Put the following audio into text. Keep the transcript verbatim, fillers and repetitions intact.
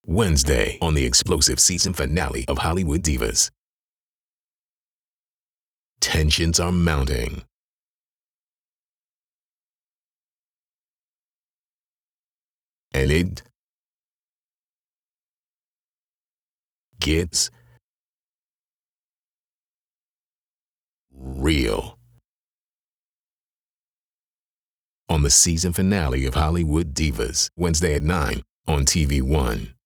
Wednesday on the explosive season finale of Hollywood Divas. Tensions are mounting. And it gets real. On the season finale of Hollywood Divas, Wednesday at nine on T V One.